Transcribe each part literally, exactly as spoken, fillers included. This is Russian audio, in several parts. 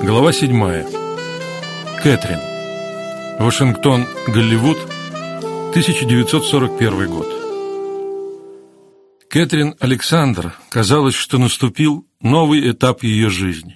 Глава седьмая. Кэтрин. Вашингтон, Голливуд, тысяча девятьсот сорок первый год. Кэтрин Александр казалось, что наступил новый этап ее жизни.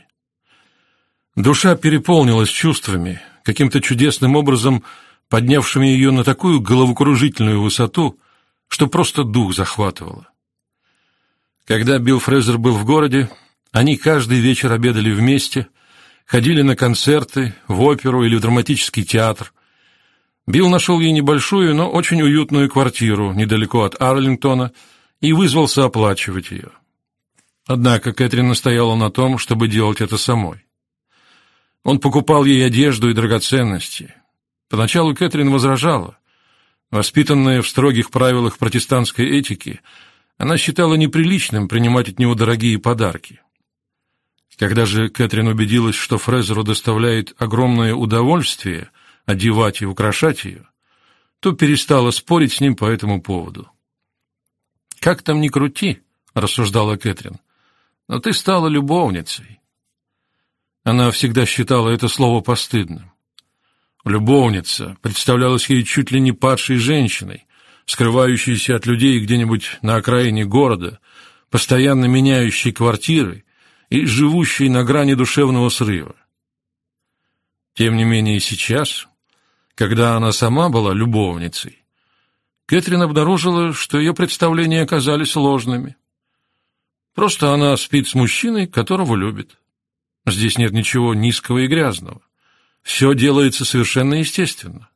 Душа переполнилась чувствами, каким-то чудесным образом поднявшими ее на такую головокружительную высоту, что просто дух захватывало. Когда Билл Фрезер был в городе, они каждый вечер обедали вместе, ходили на концерты, в оперу или в драматический театр. Билл нашел ей небольшую, но очень уютную квартиру недалеко от Арлингтона и вызвался оплачивать ее. Однако Кэтрин настояла на том, чтобы делать это самой. Он покупал ей одежду и драгоценности. Поначалу Кэтрин возражала. Воспитанная в строгих правилах протестантской этики, она считала неприличным принимать от него дорогие подарки. Когда же Кэтрин убедилась, что Фрезеру доставляет огромное удовольствие одевать и украшать ее, то перестала спорить с ним по этому поводу. «Как там ни крути», — рассуждала Кэтрин, — «но ты стала любовницей». Она всегда считала это слово постыдным. Любовница представлялась ей чуть ли не падшей женщиной, скрывающейся от людей где-нибудь на окраине города, постоянно меняющей квартиры и живущей на грани душевного срыва. Тем не менее сейчас, когда она сама была любовницей, Кэтрин обнаружила, что ее представления оказались ложными. Просто она спит с мужчиной, которого любит. Здесь нет ничего низкого и грязного. Все делается совершенно естественно.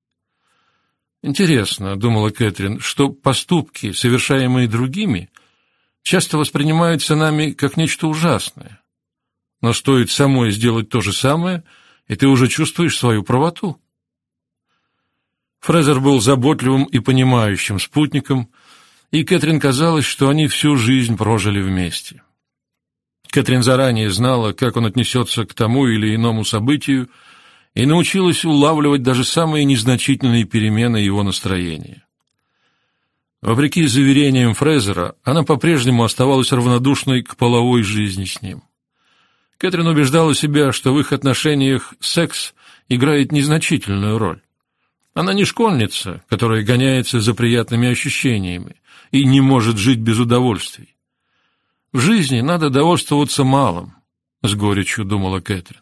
Интересно, думала Кэтрин, что поступки, совершаемые другими, часто воспринимаются нами как нечто ужасное. Но стоит самой сделать то же самое, и ты уже чувствуешь свою правоту. Фрезер был заботливым и понимающим спутником, и Кэтрин казалось, что они всю жизнь прожили вместе. Кэтрин заранее знала, как он отнесется к тому или иному событию, и научилась улавливать даже самые незначительные перемены его настроения. Вопреки заверениям Фрезера, она по-прежнему оставалась равнодушной к половой жизни с ним. Кэтрин убеждала себя, что в их отношениях секс играет незначительную роль. Она не школьница, которая гоняется за приятными ощущениями и не может жить без удовольствий. В жизни надо довольствоваться малым, с горечью думала Кэтрин.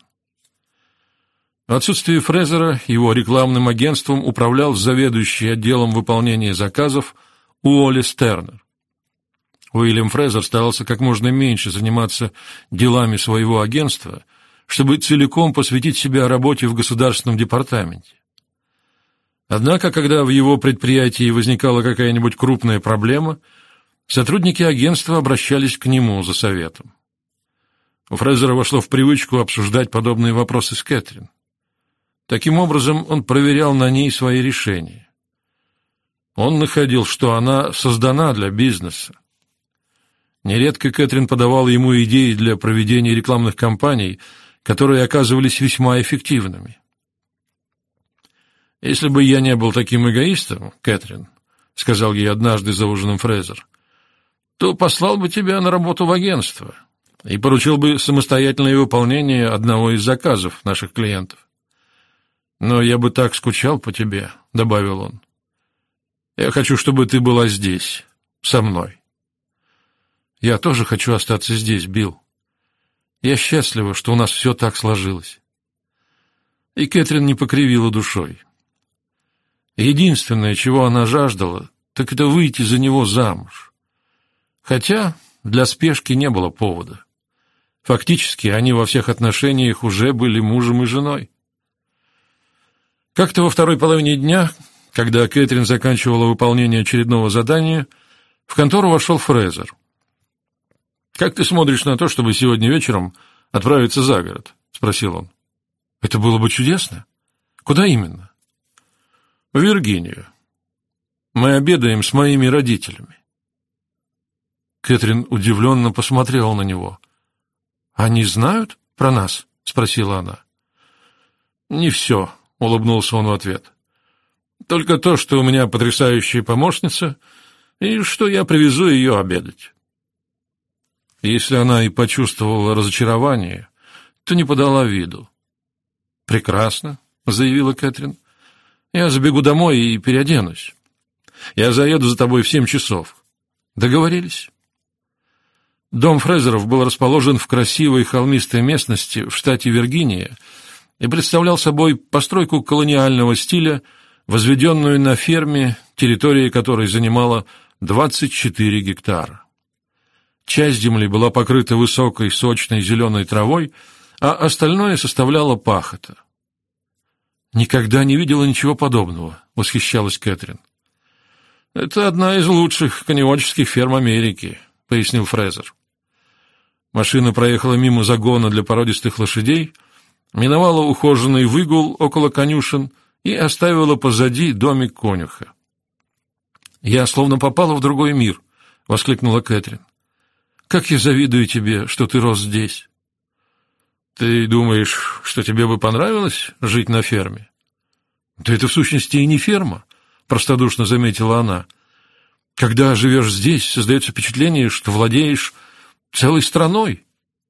В отсутствие Фрезера его рекламным агентством управлял заведующий отделом выполнения заказов Уоллес Тернер. Уильям Фрезер старался как можно меньше заниматься делами своего агентства, чтобы целиком посвятить себя работе в государственном департаменте. Однако, когда в его предприятии возникала какая-нибудь крупная проблема, сотрудники агентства обращались к нему за советом. У Фрезера вошло в привычку обсуждать подобные вопросы с Кэтрин. Таким образом, он проверял на ней свои решения. Он находил, что она создана для бизнеса. Нередко Кэтрин подавала ему идеи для проведения рекламных кампаний, которые оказывались весьма эффективными. «Если бы я не был таким эгоистом, Кэтрин, — сказал ей однажды за ужином Фрезер, — то послал бы тебя на работу в агентство и поручил бы самостоятельное выполнение одного из заказов наших клиентов. Но я бы так скучал по тебе, — добавил он. Я хочу, чтобы ты была здесь, со мной. Я тоже хочу остаться здесь, Билл. Я счастлива, что у нас все так сложилось». И Кэтрин не покривила душой. Единственное, чего она жаждала, так это выйти за него замуж. Хотя для спешки не было повода. Фактически они во всех отношениях уже были мужем и женой. Как-то во второй половине дня, когда Кэтрин заканчивала выполнение очередного задания, в контору вошел Фрезер. «Как ты смотришь на то, чтобы сегодня вечером отправиться за город?» — спросил он. «Это было бы чудесно. Куда именно?» «В Виргинию. Мы обедаем с моими родителями». Кэтрин удивленно посмотрела на него. «Они знают про нас?» — спросила она. «Не все», — улыбнулся он в ответ. «Только то, что у меня потрясающая помощница, и что я привезу ее обедать». Если она и почувствовала разочарование, будто не подала виду. «Прекрасно», — заявила Кэтрин. «Я забегу домой и переоденусь. Я заеду за тобой в семь часов. Договорились?» Дом Фрезеров был расположен в красивой холмистой местности в штате Виргиния и представлял собой постройку колониального стиля, возведенную на ферме, территория которой занимала двадцать четыре гектара. Часть земли была покрыта высокой сочной зеленой травой, а остальное составляло пахота. «Никогда не видела ничего подобного», — восхищалась Кэтрин. «Это одна из лучших коневодческих ферм Америки», — пояснил Фрезер. Машина проехала мимо загона для породистых лошадей, миновала ухоженный выгул около конюшен и оставила позади домик конюха. «Я словно попала в другой мир», — воскликнула Кэтрин. «Как я завидую тебе, что ты рос здесь». «Ты думаешь, что тебе бы понравилось жить на ферме?» «Да это в сущности и не ферма», — простодушно заметила она. «Когда живешь здесь, создается впечатление, что владеешь целой страной».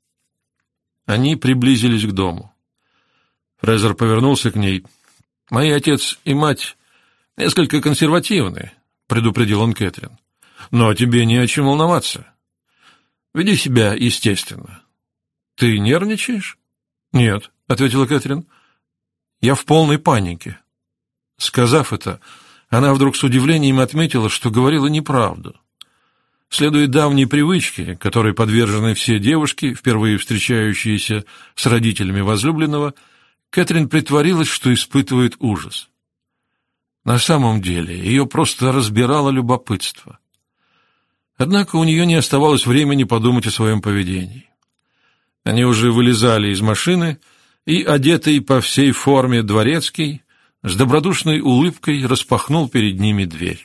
Они приблизились к дому. Фрезер повернулся к ней. «Мои отец и мать несколько консервативны», — предупредил он Кэтрин. «Но тебе не о чем волноваться. Веди себя естественно». «Ты нервничаешь?» «Нет», — ответила Кэтрин. «Я в полной панике». Сказав это, она вдруг с удивлением отметила, что говорила неправду. Следуя давней привычке, которой подвержены все девушки, впервые встречающиеся с родителями возлюбленного, Кэтрин притворилась, что испытывает ужас. На самом деле ее просто разбирало любопытство. Однако у нее не оставалось времени подумать о своем поведении. Они уже вылезали из машины, и, одетый по всей форме дворецкий, с добродушной улыбкой распахнул перед ними дверь.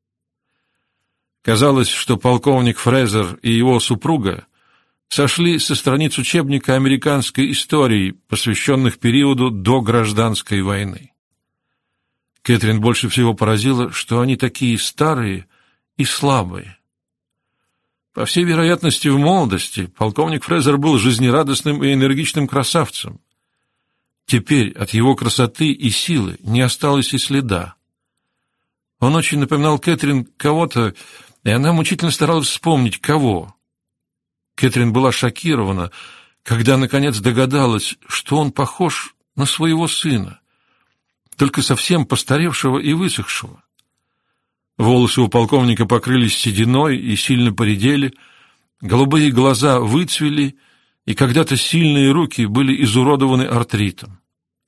Казалось, что полковник Фрезер и его супруга сошли со страниц учебника американской истории, посвященных периоду до гражданской войны. Кэтрин больше всего поразило, что они такие старые и слабые. По всей вероятности, в молодости полковник Фрезер был жизнерадостным и энергичным красавцем. Теперь от его красоты и силы не осталось и следа. Он очень напоминал Кэтрин кого-то, и она мучительно старалась вспомнить, кого. Кэтрин была шокирована, когда, наконец, догадалась, что он похож на своего сына, только совсем постаревшего и высохшего. Волосы у полковника покрылись сединой и сильно поредели, голубые глаза выцвели, и когда-то сильные руки были изуродованы артритом.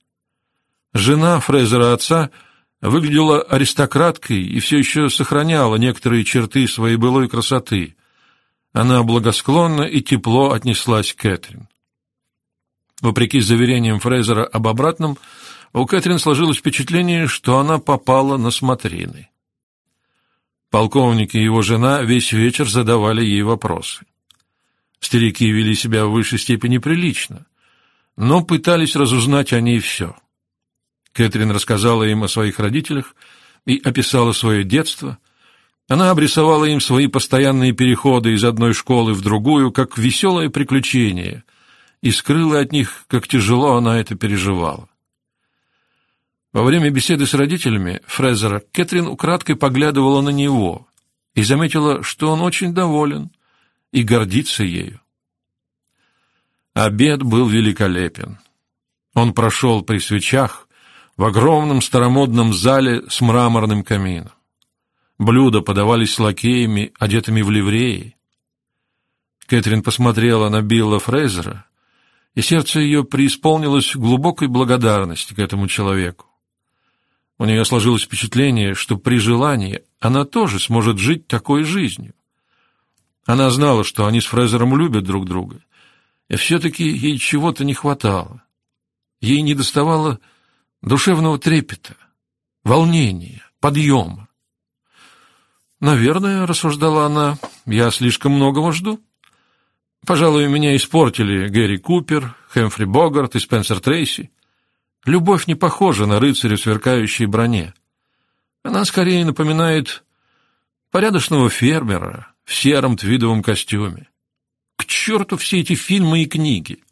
Жена Фрезера отца выглядела аристократкой и все еще сохраняла некоторые черты своей былой красоты. Она благосклонно и тепло отнеслась к Кэтрин. Вопреки заверениям Фрезера об обратном, у Кэтрин сложилось впечатление, что она попала на смотрины. Полковник и его жена весь вечер задавали ей вопросы. Старики вели себя в высшей степени прилично, но пытались разузнать о ней все. Кэтрин рассказала им о своих родителях и описала свое детство. Она обрисовала им свои постоянные переходы из одной школы в другую, как веселое приключение, и скрыла от них, как тяжело она это переживала. Во время беседы с родителями Фрезера Кэтрин украдкой поглядывала на него и заметила, что он очень доволен и гордится ею. Обед был великолепен. Он прошел при свечах в огромном старомодном зале с мраморным камином. Блюда подавались лакеями, одетыми в ливреи. Кэтрин посмотрела на Билла Фрезера, и сердце ее преисполнилось глубокой благодарности к этому человеку. У нее сложилось впечатление, что при желании она тоже сможет жить такой жизнью. Она знала, что они с Фрезером любят друг друга, и все-таки ей чего-то не хватало. Ей недоставало душевного трепета, волнения, подъема. «Наверное, — рассуждала она, — я слишком многого жду. Пожалуй, меня испортили Гэри Купер, Хэмфри Богарт и Спенсер Трейси. Любовь не похожа на рыцаря в сверкающей броне. Она скорее напоминает порядочного фермера в сером твидовом костюме. К черту все эти фильмы и книги!